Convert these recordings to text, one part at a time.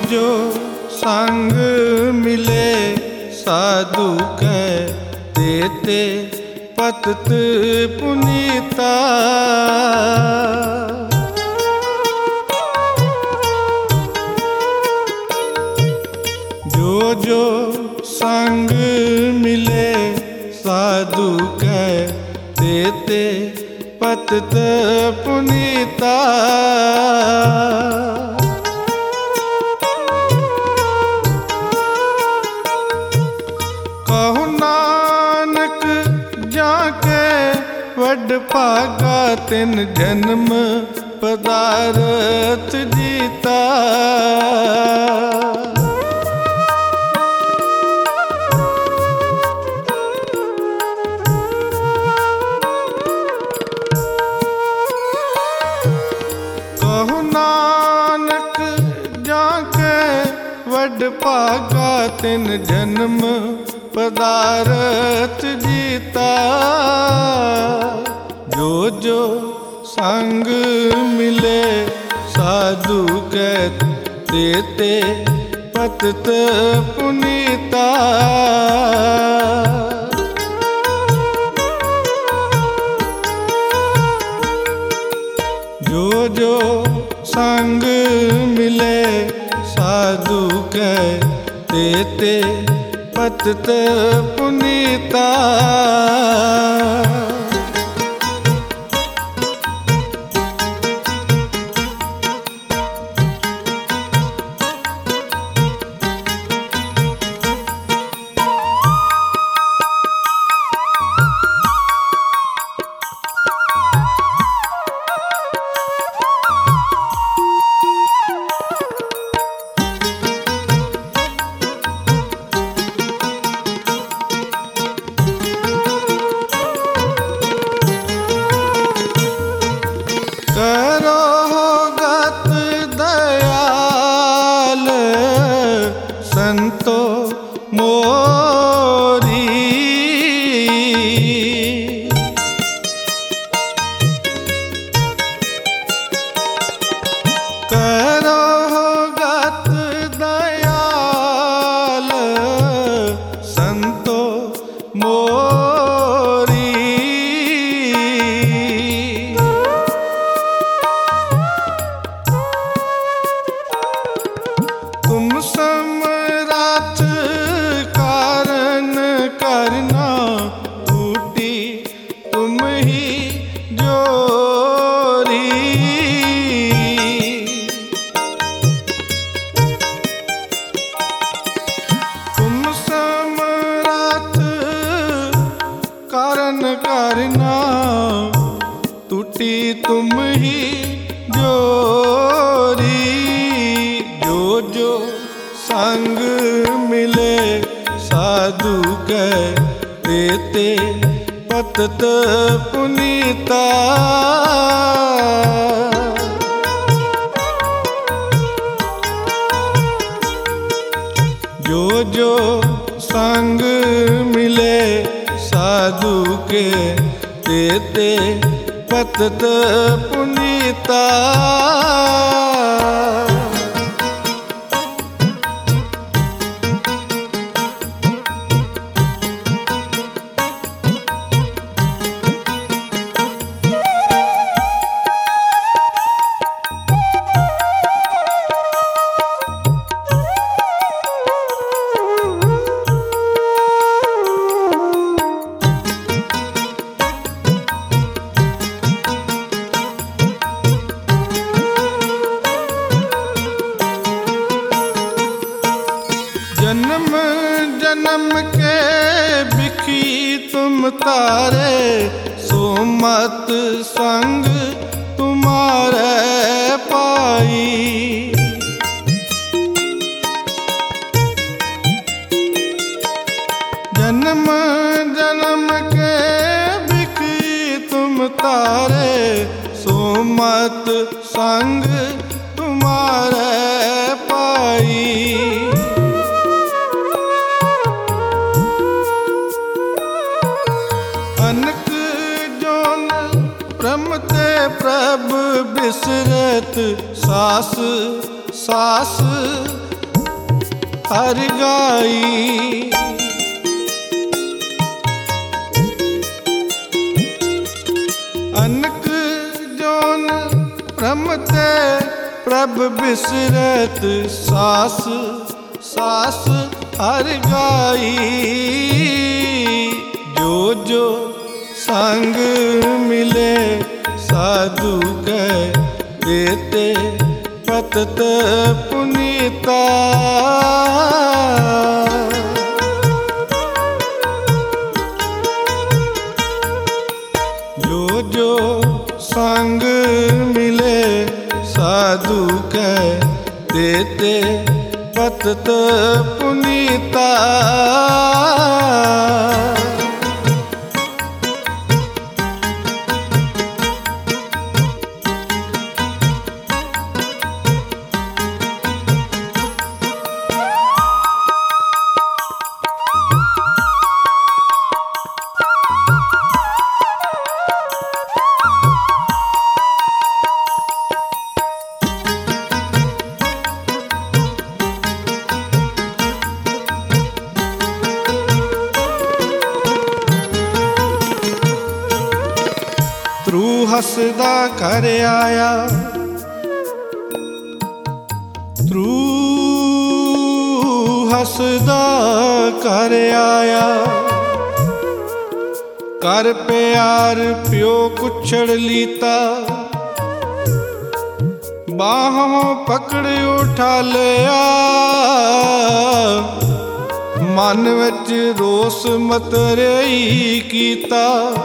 जो संग मिले साधु कै देते पतत पुनीता। जो संग मिले साधु कै देते पतत पुनीता। कहु नानक जाके वड भागा तिन जन्म पदारथ जीता। कहु नानक जाके वड भागा तिन जन्म पदारथ जीता। जो संग मिले साधु कै देते पतत पुनीता। जो संग मिले साधु कै देते पतत पुनीता। करो गत दयाल संतो मोरी। करो गत दयाल संतो मोरी। तुम समराथ कारण करना टूटी तुम ही जोरी। तुम समराथ कारण करना टूटी तुम ही जोरी। जो संग मिले साधु कै देते पतत पुनीता। जो संग मिले साधु के देते पतत पुनीता। जन्म जन्म के बिखी तुम तारे सो मत संग तुम्हारे पाई। जन्म जन्म के बिखी तुम तारे सो मत संग तुम्हारे पाई। अनक जोन प्रमते प्रभ बिसरत सास सास हर गाई। अनक जोन ब्रह्म ते प्रभ बिसरत सास सास हर गाई। जो जो संग मिले साधु के देते पतत पुनीता। जो जो संग मिले साधु के देते पतत पुनीता। तू हसदा घर आया, तू हसदा घर आया। कर प्यार प्यो कुछड़ लीता, बाहों पकड़ उठा लिया। मन विच रोस मतरेई कीता।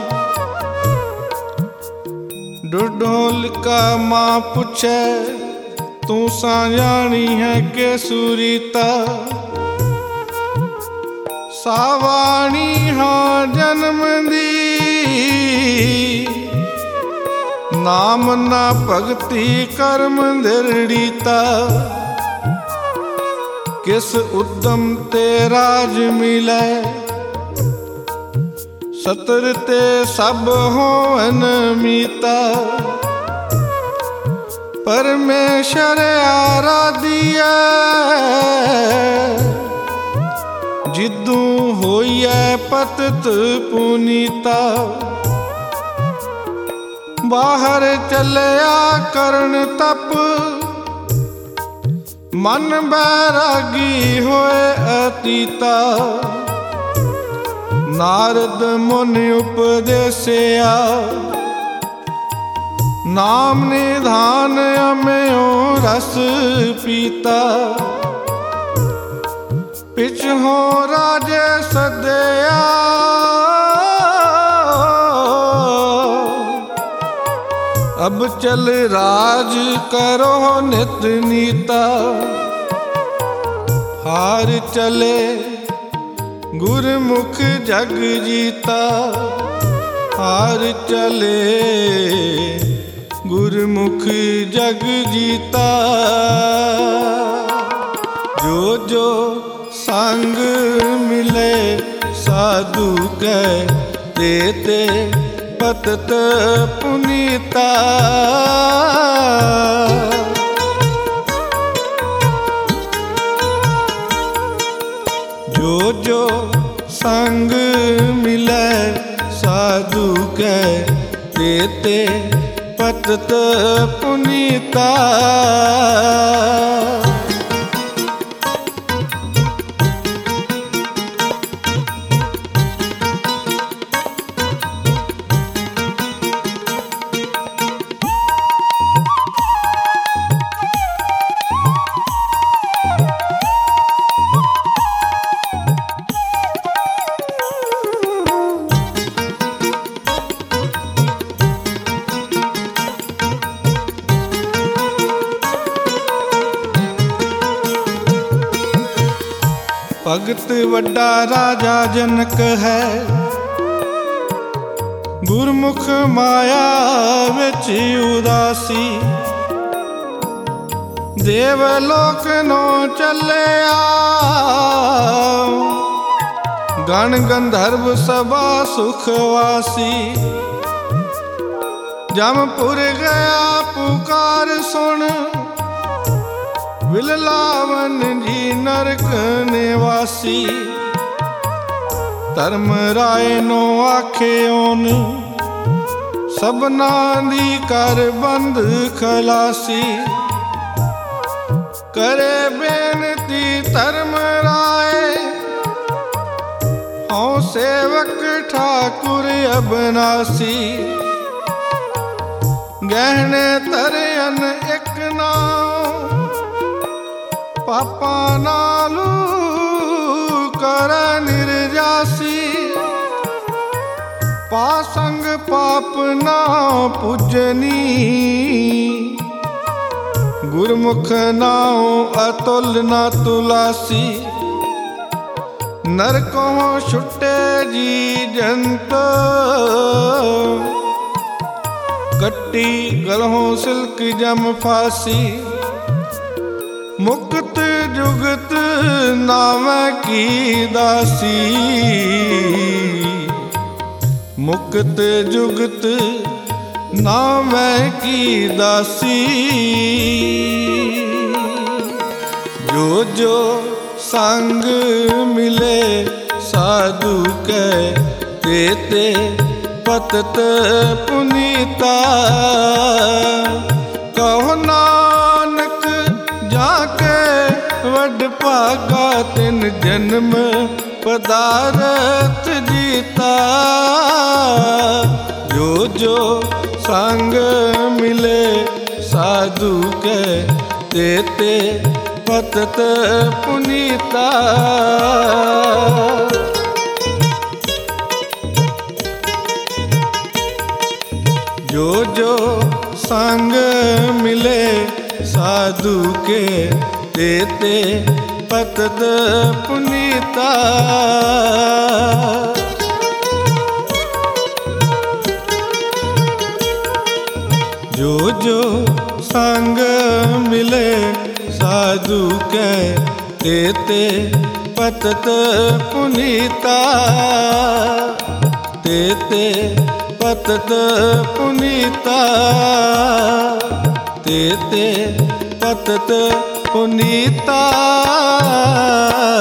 ढोल का मां पूछे तू सा जानी है के सुरीता। सावाणी हाँ जन्म दी, नाम ना भगती कर्म दृढ़ीता। किस उद्यम ते राज मिले, सतर ते सब होवन मीता। परमेश्वर आराधिया, जिदू होइए पतत पुनीता। बाहर चलिया करन तप, मन बैरागी होए अतीता। नारद मुनि उपदेसिया, नाम निधान अम्यो रस पीता। पिछहो राजे सदया, अब चल राज करो नित नीता। हार चले गुरमुख जग जीता, हार चले गुरमुख जग जीता। जो जो संग मिले साधु के देते पतत पुनीता। जो जो संग मिले साधु के देते पतत पुनीता। भगत वड्डा राजा जनक है, गुरमुख माया विच उदासी। देवलोक नो चलिया, गण गंधर्व सभा सुखवासी। जमपुर गया पुकार सुन, विललावन जी नरक निवासी धर्म राय नो आखे ओन सबना दी कर बंद खलासी करे बेनती धर्म राय हों सेवक ठाकुर अबनासी गहने तरयन एक नाम पापा नालू कर निर्जासी पासंग पाप ना पूजनी गुरमुख नाओ अतुल ना तुलासी नरकों छुटे जी जंत कट्टी गलों सिल्क जम फासी मुक्त जुगत नाम की दासी मुक्त जुगत नाम की दासी जो जो संग मिले साधु के ते पतत पुनीता कहो नानक जाके वड भागा तिन जन्म पदारथ जीता जो जो संग मिले साधु के ते पतत पुनीता जो जो संग मिले साधु के ते पतत पुनीता जो जो संग मिले साधु के ते पतत पुनीता ते पतत पुनीता ते पतत पुनीता।